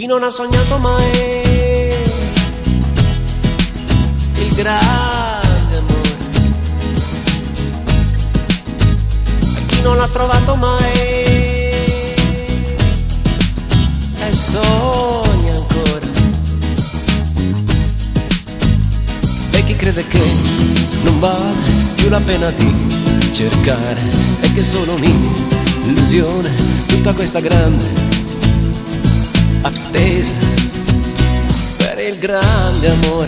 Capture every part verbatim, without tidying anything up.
chi non ha sognato mai il grande amore, a chi non l'ha trovato mai e sogna ancora, e chi crede che non vale più la pena di cercare e che è solo un'illusione tutta questa grande attesa per il grande amore,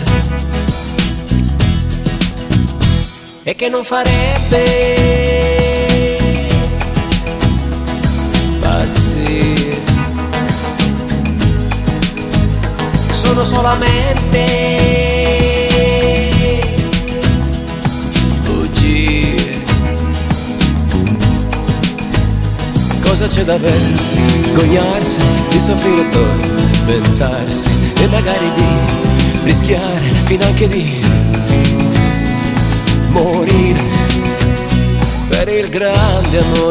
e che non farebbe pazzire. Sono solamente bugie. Cosa c'è da vergognarsi di soffrire e tormentarsi e magari di rischiare finanche di morire per il grande amore?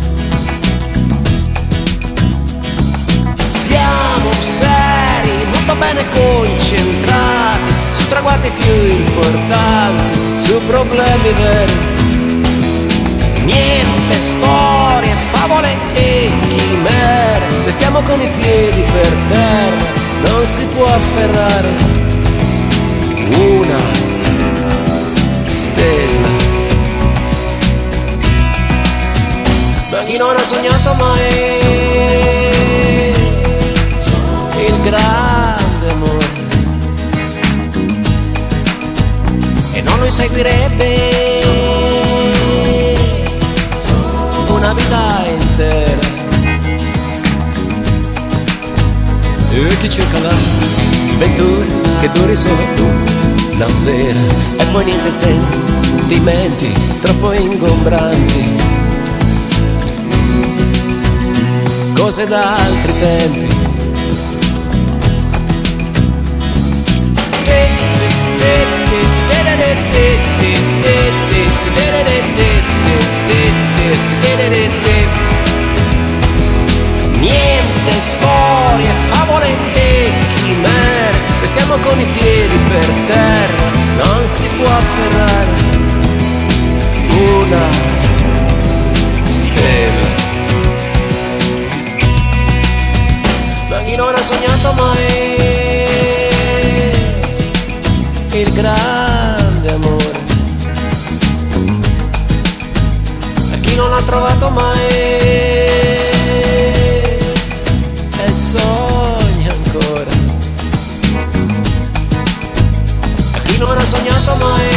Siamo seri, molto bene concentrati su traguardi più importanti, su problemi veri. Niente storie, favole e chimere, restiamo con i piedi per terra, non si può afferrare una stella. Ma chi non ha sognato mai il grande amore e non lo inseguirebbe una vita intera, e chi cerca l'avventura che duri solo una sera e poi niente sentimenti troppo ingombranti, cose da altri tempi. Niente storie, favole e chimere, restiamo con i piedi per terra, non si può afferrare una stella. Ma chi non ha sognato mai il grande amore, a chi non l'ha trovato mai e sogna ancora, a chi non ha sognato mai